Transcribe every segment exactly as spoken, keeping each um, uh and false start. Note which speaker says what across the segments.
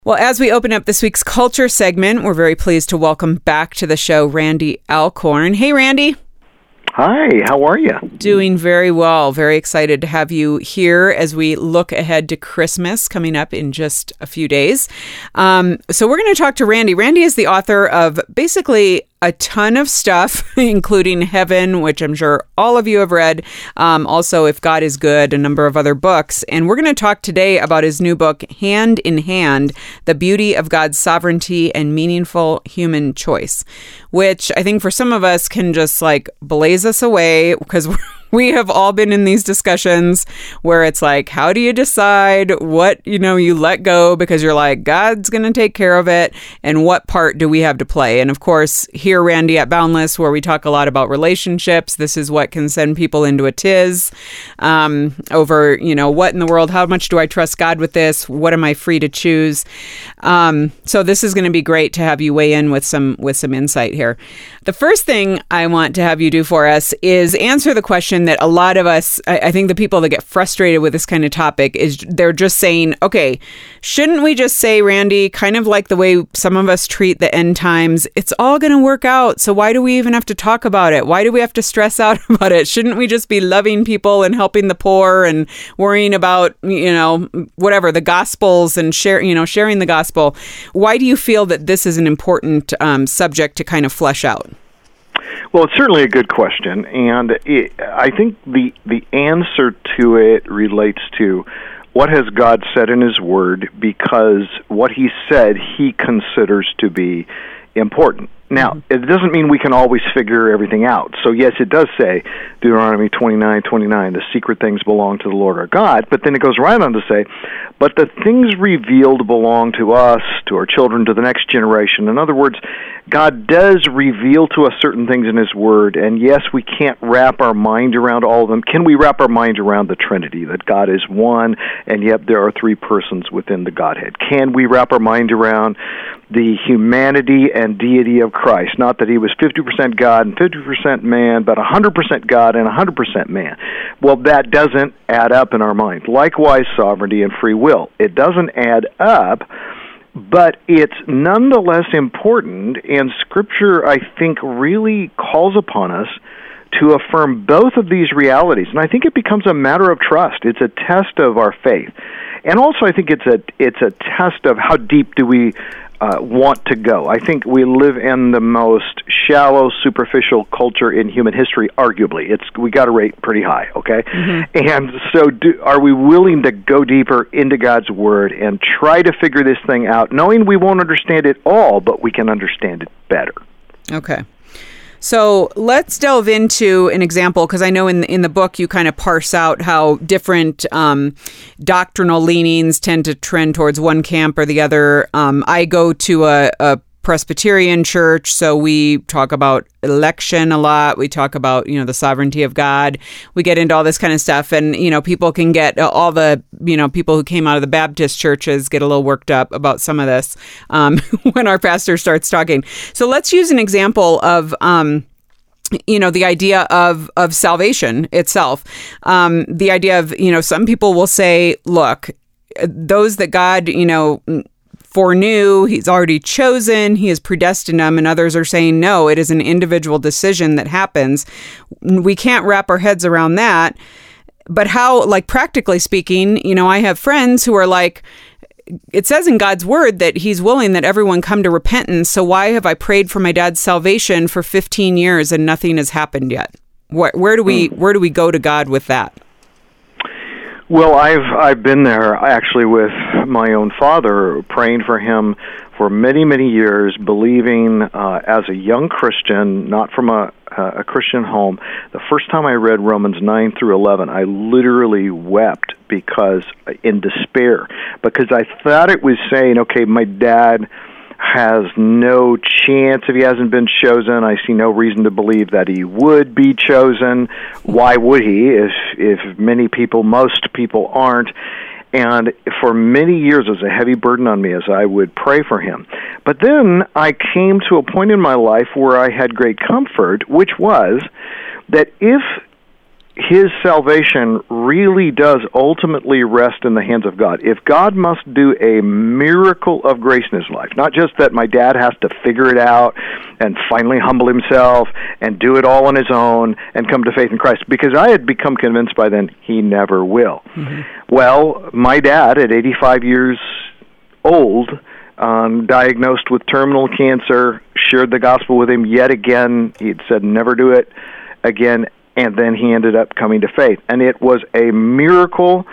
Speaker 1: Well, as we open up this week's Culture segment, we're very pleased to welcome back to the show Randy Alcorn. Hey, Randy.
Speaker 2: Hi, how are you?
Speaker 1: Doing very well. Very excited to have you here as we look ahead to Christmas coming up in just a few days. Um, so we're going to talk to Randy. Randy is the author of basically a ton of stuff, including Heaven, which I'm sure all of you have read. Um, also, If God is Good, a number of other books. And we're going to talk today about his new book, Hand in Hand, The Beauty of God's Sovereignty and Meaningful Human Choice, which I think for some of us can just like blaze us away because we're We have all been in these discussions where it's like, how do you decide what, you know, you let go because you're like, God's going to take care of it, and what part do we have to play? And of course, here, Randy, at Boundless, where we talk a lot about relationships, this is what can send people into a tiz um, over, you know, what in the world, how much do I trust God with this? What am I free to choose? Um, so this is going to be great to have you weigh in with some with some insight here. The first thing I want to have you do for us is answer the question that a lot of us, I, I think the people that get frustrated with this kind of topic is they're just saying, okay, shouldn't we just say, Randy, kind of like the way some of us treat the end times, it's all going to work out. So why do we even have to talk about it? Why do we have to stress out about it? Shouldn't we just be loving people and helping the poor and worrying about, you know, whatever, the gospels and share, you know, sharing the gospel? Why do you feel that this is an important um, subject to kind of flesh out?
Speaker 2: Well, it's certainly a good question, and it, I think the the answer to it relates to what has God said in His Word, because what He said He considers to be important. Now, mm-hmm. it doesn't mean we can always figure everything out. So, yes, it does say, Deuteronomy twenty-nine twenty-nine, the secret things belong to the Lord our God, but then it goes right on to say, but the things revealed belong to us, to our children, to the next generation. In other words, God does reveal to us certain things in His Word, and yes, we can't wrap our mind around all of them. Can we wrap our mind around the Trinity, that God is one, and yet there are three persons within the Godhead? Can we wrap our mind around the humanity and deity of Christ? Not that He was fifty percent God and fifty percent man, but one hundred percent God and one hundred percent man. Well, that doesn't add up in our mind. Likewise, sovereignty and free will. It doesn't add up, but it's nonetheless important, and Scripture, I think, really calls upon us to affirm both of these realities. And I think it becomes a matter of trust. It's a test of our faith. And also, I think it's a it's a test of how deep do we uh, want to go. I think we live in the most shallow, superficial culture in human history, arguably. It's we got to rate pretty high, okay? Mm-hmm. And so do, are we willing to go deeper into God's Word and try to figure this thing out, knowing we won't understand it all, but we can understand it better?
Speaker 1: Okay. So let's delve into an example, because I know in the, in the book you kind of parse out how different um, doctrinal leanings tend to trend towards one camp or the other. Um, I go to a, a Presbyterian church, so we talk about election a lot. We talk about, you know, the sovereignty of God. We get into all this kind of stuff, and, you know, people can get, all the, you know, people who came out of the Baptist churches get a little worked up about some of this um, when our pastor starts talking. So let's use an example of, um, you know, the idea of, of salvation itself. Um, the idea of, you know, some people will say, look, those that God, you know, foreknew, He's already chosen, He has predestined them, and others are saying, no, it is an individual decision that happens. We can't wrap our heads around that. But how, like, practically speaking, you know, I have friends who are like, it says in God's Word that He's willing that everyone come to repentance, so why have I prayed for my dad's salvation for fifteen years and nothing has happened yet? Where, where do we where do we go to God with that?
Speaker 2: Well, I've I've been there actually with my own father, praying for him for many, many years, believing uh, as a young Christian, not from a, a Christian home. The first time I read Romans nine through eleven, I literally wept because in despair, because I thought it was saying, okay, my dad has no chance if he hasn't been chosen. I see no reason to believe that he would be chosen. Why would he if if many people, most people aren't? And for many years, it was a heavy burden on me as I would pray for him. But then I came to a point in my life where I had great comfort, which was that if his salvation really does ultimately rest in the hands of God. If God must do a miracle of grace in his life, not just that my dad has to figure it out and finally humble himself and do it all on his own and come to faith in Christ, because I had become convinced by then he never will. Mm-hmm. Well, my dad at eighty-five years old, um, diagnosed with terminal cancer, shared the gospel with him yet again. He had said never do it again. And then he ended up coming to faith. And it was a miracle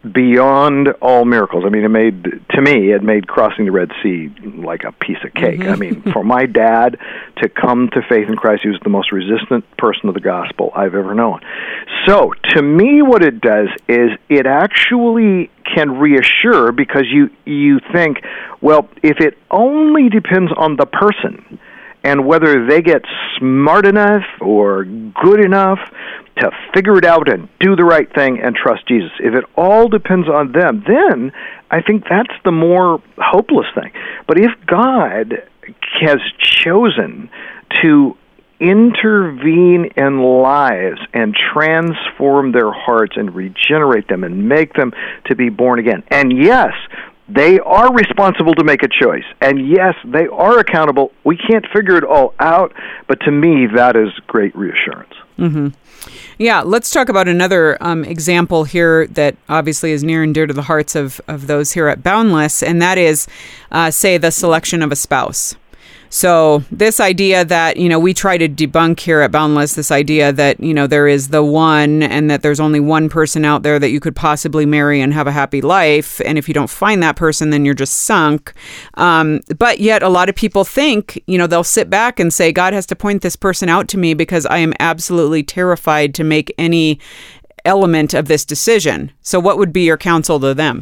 Speaker 2: beyond all miracles. I mean, it made, to me, it made crossing the Red Sea like a piece of cake. Mm-hmm. I mean, for my dad to come to faith in Christ, he was the most resistant person of the gospel I've ever known. So, to me, what it does is it actually can reassure, because you, you think, well, if it only depends on the person, and whether they get smart enough or good enough to figure it out and do the right thing and trust Jesus, if it all depends on them, then I think that's the more hopeless thing. But if God has chosen to intervene in lives and transform their hearts and regenerate them and make them to be born again, and yes, they are responsible to make a choice. And yes, they are accountable. We can't figure it all out, but to me, that is great reassurance.
Speaker 1: Mm-hmm. Yeah, let's talk about another um, example here that obviously is near and dear to the hearts of, of those here at Boundless, and that is, uh, say, the selection of a spouse. So this idea that, you know, we try to debunk here at Boundless, this idea that, you know, there is the one and that there's only one person out there that you could possibly marry and have a happy life. And if you don't find that person, then you're just sunk. Um, but yet a lot of people think, you know, they'll sit back and say, God has to point this person out to me because I am absolutely terrified to make any element of this decision. So what would be your counsel to them?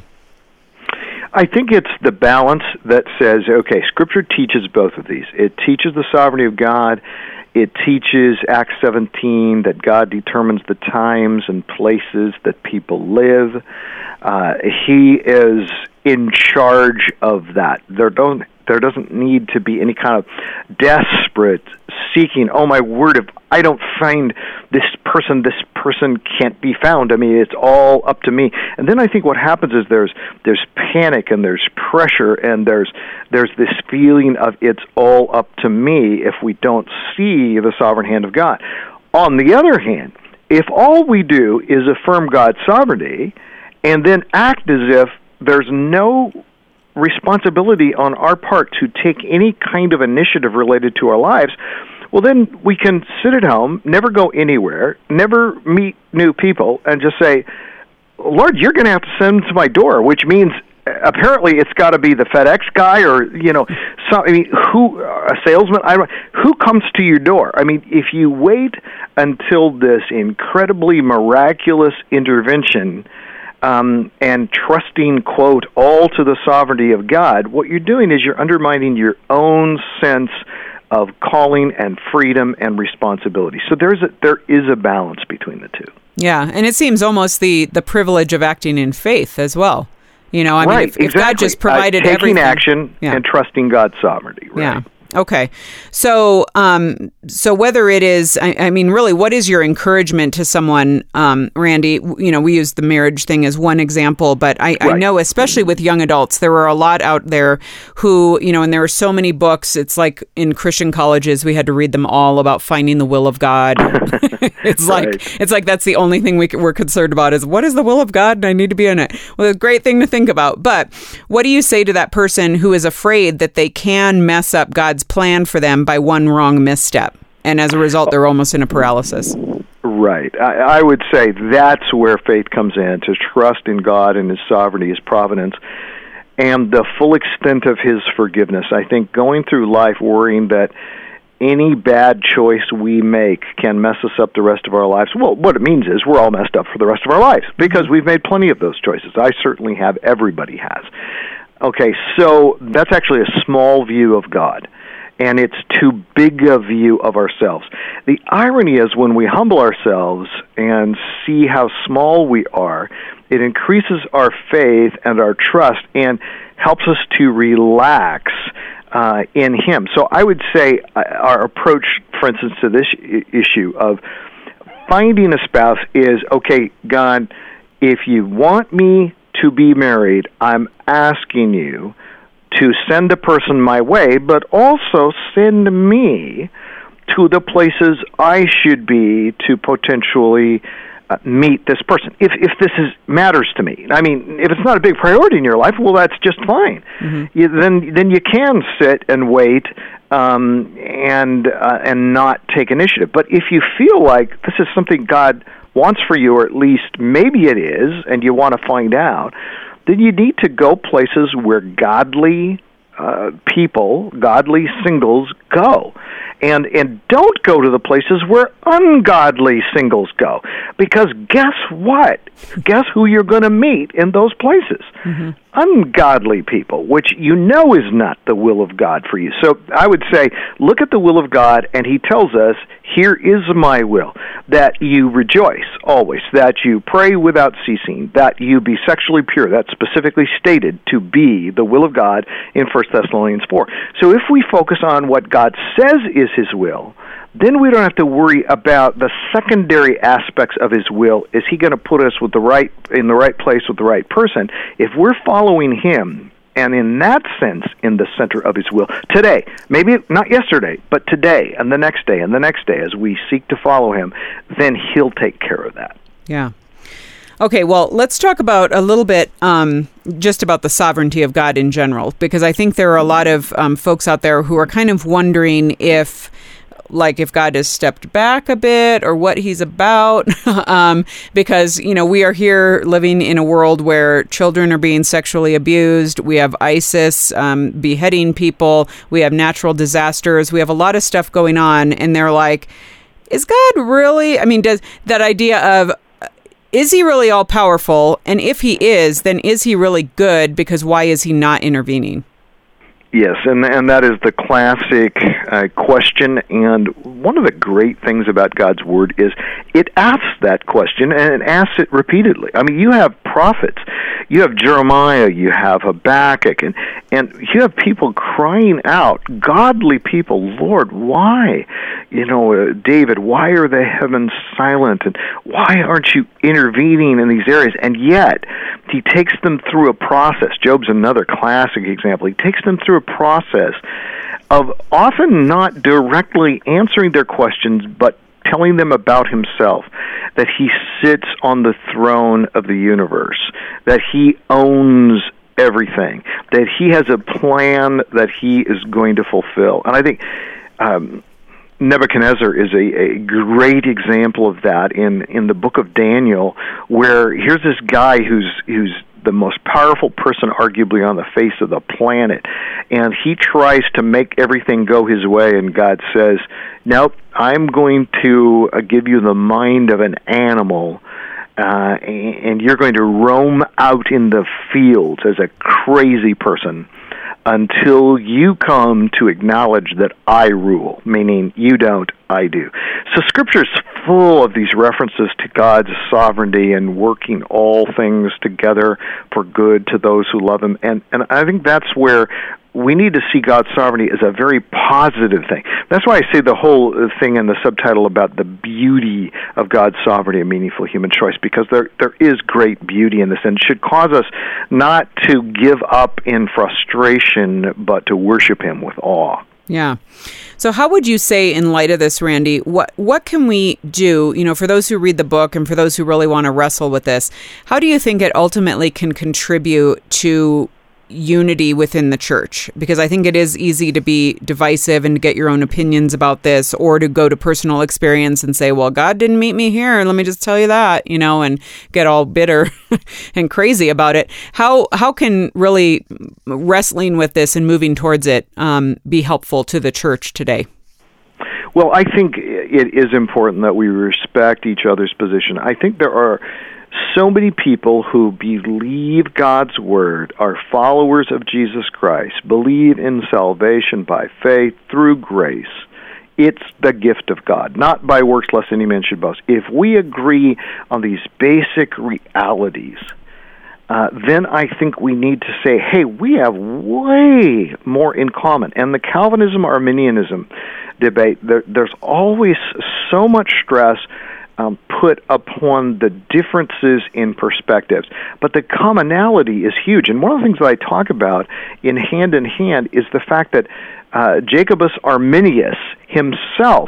Speaker 2: I think it's the balance that says, okay, Scripture teaches both of these. It teaches the sovereignty of God. It teaches Acts seventeen that God determines the times and places that people live. Uh, he is in charge of that. There don't there doesn't need to be any kind of desperate seeking. Oh my word! If I don't find this person, this person can't be found. I mean, it's all up to me. And then I think what happens is there's there's panic and there's pressure and there's there's this feeling of it's all up to me if we don't see the sovereign hand of God. On the other hand, if all we do is affirm God's sovereignty and then act as if there's no responsibility on our part to take any kind of initiative related to our lives, well, then we can sit at home, never go anywhere, never meet new people, and just say, Lord, you're going to have to send them to my door, which means apparently it's got to be the FedEx guy or, you know, some, I mean, who, a salesman, I don't, who comes to your door? I mean, if you wait until this incredibly miraculous intervention Um, and trusting, quote, all to the sovereignty of God, what you're doing is you're undermining your own sense of calling and freedom and responsibility. So there's a, there is a balance between the two.
Speaker 1: Yeah, and it seems almost the, the privilege of acting in faith as well. You know, I
Speaker 2: right,
Speaker 1: mean, if,
Speaker 2: exactly.
Speaker 1: if God just provided
Speaker 2: uh, taking
Speaker 1: everything.
Speaker 2: action
Speaker 1: yeah.
Speaker 2: and trusting God's sovereignty, right?
Speaker 1: Yeah. Okay. So, um, so whether it is, I, I mean, really, what is your encouragement to someone, um, Randy? You know, we use the marriage thing as one example, but I, right. I know, especially with young adults, there are a lot out there who, you know, and there are so many books. It's like in Christian colleges, we had to read them all about finding the will of God. It's like, right. it's like that's the only thing we, we're concerned about is what is the will of God? And I need to be in it. Well, a great thing to think about. But what do you say to that person who is afraid that they can mess up God's plan for them by one wrong misstep, and as a result they're almost in a paralysis?
Speaker 2: Right. I, I would say that's where faith comes in, to trust in God and His sovereignty, His providence, and the full extent of His forgiveness. I think going through life worrying that any bad choice we make can mess us up the rest of our lives, well, what it means is we're all messed up for the rest of our lives because we've made plenty of those choices. I certainly have. Everybody has. Okay, so that's actually a small view of God, and it's too big a view of ourselves. The irony is when we humble ourselves and see how small we are, it increases our faith and our trust and helps us to relax uh, in Him. So I would say uh, our approach, for instance, to this I- issue of finding a spouse is, okay, God, if you want me to be married, I'm asking you to send a person my way, but also send me to the places I should be to potentially uh, meet this person. If if this is matters to me, I mean, if it's not a big priority in your life, well, that's just fine. Mm-hmm. You, then then you can sit and wait um, and uh, and not take initiative. But if you feel like this is something God wants for you, or at least maybe it is, and you want to find out, then you need to go places where godly uh, people, godly singles go. And and don't go to the places where ungodly singles go. Because guess what? Guess who you're going to meet in those places? Mm-hmm. Ungodly people, which you know is not the will of God for you. So I would say, look at the will of God, and he tells us, here is my will, that you rejoice always, that you pray without ceasing, that you be sexually pure. That's specifically stated to be the will of God in First Thessalonians four. So if we focus on what God says is his will, then we don't have to worry about the secondary aspects of his will. Is he going to put us with the right in the right place with the right person? If we're following him, and in that sense, in the center of his will, today, maybe not yesterday, but today, and the next day, and the next day, as we seek to follow him, then he'll take care of that.
Speaker 1: Yeah. Okay, well, let's talk about a little bit um, just about the sovereignty of God in general, because I think there are a lot of um, folks out there who are kind of wondering if, like, if God has stepped back a bit or what he's about, um, because, you know, we are here living in a world where children are being sexually abused. We have ISIS um, beheading people. We have natural disasters. We have a lot of stuff going on. And they're like, is God really, I mean, does that idea of, is he really all powerful? And if he is, then is he really good? Because why is he not intervening?
Speaker 2: Yes, and and that is the classic uh, question, and one of the great things about God's Word is it asks that question, and it asks it repeatedly. I mean, you have prophets, you have Jeremiah, you have Habakkuk, and, and you have people crying out, godly people, Lord, why? You know, uh, David, why are the heavens silent, and why aren't you intervening in these areas? And yet, he takes them through a process. Job's another classic example. He takes them through a process of often not directly answering their questions, but telling them about himself, that he sits on the throne of the universe, that he owns everything, that he has a plan that he is going to fulfill. And I think um, Nebuchadnezzar is a, a great example of that in, in the book of Daniel, where here's this guy who's who's the most powerful person arguably on the face of the planet, and he tries to make everything go his way, and God says, nope, I'm going to uh, give you the mind of an animal, uh, and you're going to roam out in the fields as a crazy person until you come to acknowledge that I rule, meaning you don't, I do. So Scripture's full of these references to God's sovereignty and working all things together for good to those who love him. And, and I think that's where we need to see God's sovereignty as a very positive thing. That's why I say the whole thing in the subtitle about the beauty of God's sovereignty and meaningful human choice, because there there is great beauty in this, and should cause us not to give up in frustration, but to worship him with awe.
Speaker 1: Yeah. So how would you say, in light of this, Randy, what what can we do, you know, for those who read the book and for those who really want to wrestle with this, how do you think it ultimately can contribute to unity within the church? Because I think it is easy to be divisive and to get your own opinions about this, or to go to personal experience and say, well, God didn't meet me here, and let me just tell you that, you know, and get all bitter and crazy about it. How how can really wrestling with this and moving towards it um, be helpful to the church today?
Speaker 2: Well, I think it is important that we respect each other's position. I think there are so many people who believe God's Word, are followers of Jesus Christ, believe in salvation by faith through grace. It's the gift of God, not by works lest any man should boast. If we agree on these basic realities, uh, then I think we need to say, hey, we have way more in common. And the Calvinism-Arminianism debate, there, there's always so much stress um, put upon the differences in perspectives. But the commonality is huge. And one of the things that I talk about in Hand in Hand is the fact that uh, Jacobus Arminius himself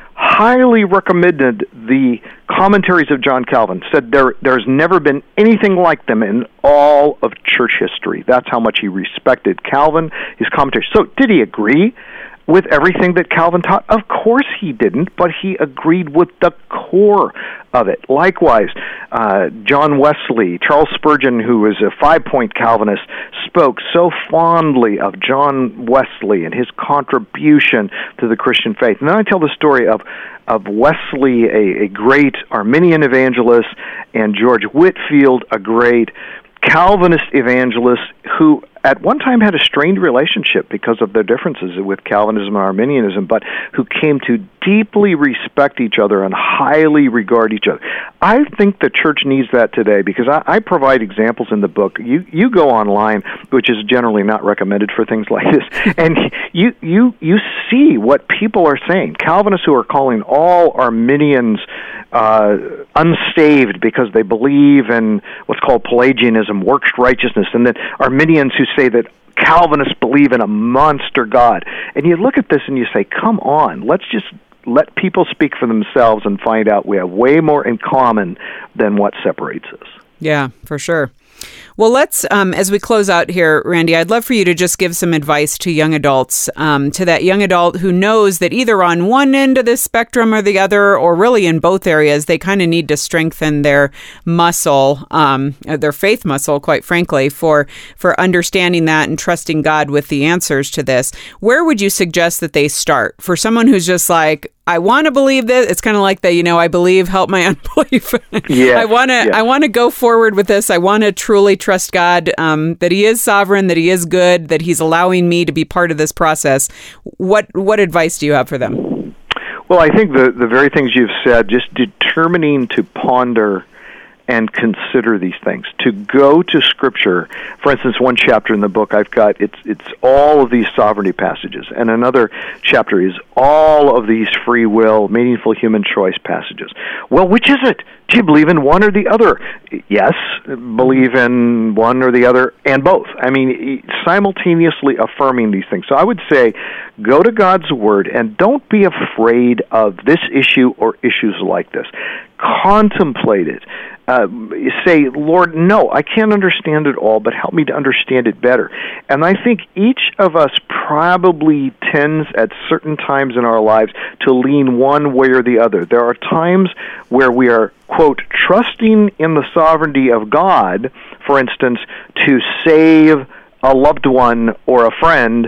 Speaker 2: highly recommended the commentaries of John Calvin, said there there's never been anything like them in all of church history. That's how much he respected Calvin, his commentaries. So did he agree with everything that Calvin taught? Of course he didn't, but he agreed with the core of it. Likewise, uh, John Wesley, Charles Spurgeon, who was a five-point Calvinist, spoke so fondly of John Wesley and his contribution to the Christian faith. And then I tell the story of of Wesley, a, a great Arminian evangelist, and George Whitefield, a great Calvinist evangelist, who at one time had a strained relationship because of their differences with Calvinism and Arminianism, but who came to deeply respect each other and highly regard each other. I think the church needs that today, because I, I provide examples in the book. You you go online, which is generally not recommended for things like this, and you you you see what people are saying. Calvinists who are calling all Arminians uh, unsaved because they believe in what's called Pelagianism, works righteousness, and then Arminians who say that Calvinists believe in a monster God. And you look at this and you say, come on, let's just let people speak for themselves and find out we have way more in common than what separates us.
Speaker 1: Yeah, for sure. Well, let's, um, as we close out here, Randy, I'd love for you to just give some advice to young adults, um, to that young adult who knows that either on one end of the spectrum or the other, or really in both areas, they kind of need to strengthen their muscle, um, their faith muscle, quite frankly, for, for understanding that and trusting God with the answers to this. Where would you suggest that they start? For someone who's just like, I want to believe this. It's kind of like the, you know, I believe, help my unbelief.
Speaker 2: Yeah,
Speaker 1: I want to,
Speaker 2: yeah.
Speaker 1: I want to go forward with this. I want to truly trust God, um, that He is sovereign, that He is good, that He's allowing me to be part of this process. What, what advice do you have for them?
Speaker 2: Well, I think the the very things you've said, just determining to ponder and consider these things, to go to Scripture. For instance, one chapter in the book I've got, it's it's all of these sovereignty passages, and another chapter is all of these free will, meaningful human choice passages. Well, which is it? Do you believe in one or the other? Yes, believe in one or the other, and both. I mean, simultaneously affirming these things. So I would say, go to God's Word, and don't be afraid of this issue or issues like this. Contemplate it. Uh, say, Lord, no, I can't understand it all, but help me to understand it better. And I think each of us probably tends at certain times in our lives to lean one way or the other. There are times where we are, quote, trusting in the sovereignty of God, for instance, to save a loved one or a friend,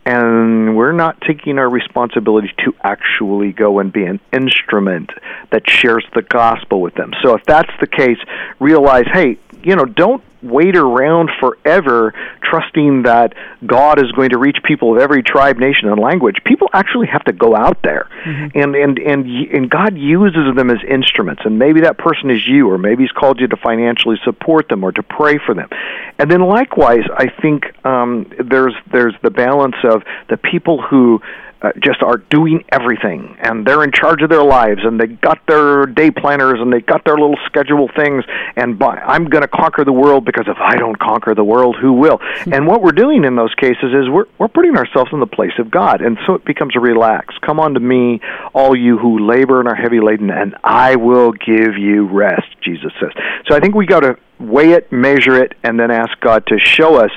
Speaker 2: and we're not taking our responsibility to actually go and be an instrument that shares the gospel with them. So if that's the case, realize, hey, you know, don't wait around forever trusting that God is going to reach people of every tribe, nation, and language. People actually have to go out there, mm-hmm. and, and, and, and God uses them as instruments, and maybe that person is you, or maybe He's called you to financially support them or to pray for them. And then likewise, I think um, there's there's the balance of the people who Uh, just are doing everything, and they're in charge of their lives, and they got their day planners, and they got their little schedule things, and by, I'm going to conquer the world, because if I don't conquer the world, who will? And what we're doing in those cases is we're we're putting ourselves in the place of God, and so it becomes relaxed. Come unto me, all you who labor and are heavy laden, and I will give you rest, Jesus says. So I think we got to weigh it, measure it, and then ask God to show us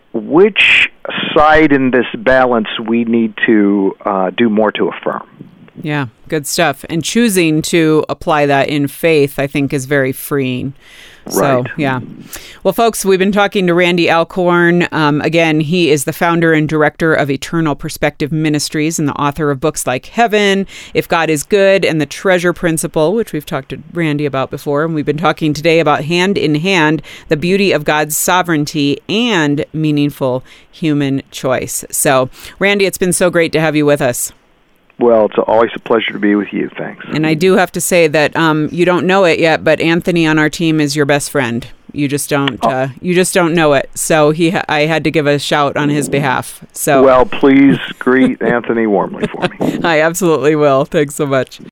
Speaker 2: which side in this balance we need to uh, do more to affirm.
Speaker 1: Yeah, good stuff. And choosing to apply that in faith, I think, is very freeing. So,
Speaker 2: right.
Speaker 1: yeah. Well, folks, we've been talking to Randy Alcorn. Um, again, he is the founder and director of Eternal Perspective Ministries and the author of books like Heaven, If God is Good, and The Treasure Principle, which we've talked to Randy about before. And we've been talking today about Hand in Hand, the beauty of God's sovereignty and meaningful human choice. So, Randy, it's been so great to have you with us.
Speaker 2: Well, it's always a pleasure to be with you. Thanks.
Speaker 1: And I do have to say that um, you don't know it yet, but Anthony on our team is your best friend. You just don't. Oh. Uh, you just don't know it. So he, ha- I had to give a shout on his behalf. So
Speaker 2: well, please greet Anthony warmly for me.
Speaker 1: I absolutely will. Thanks so much.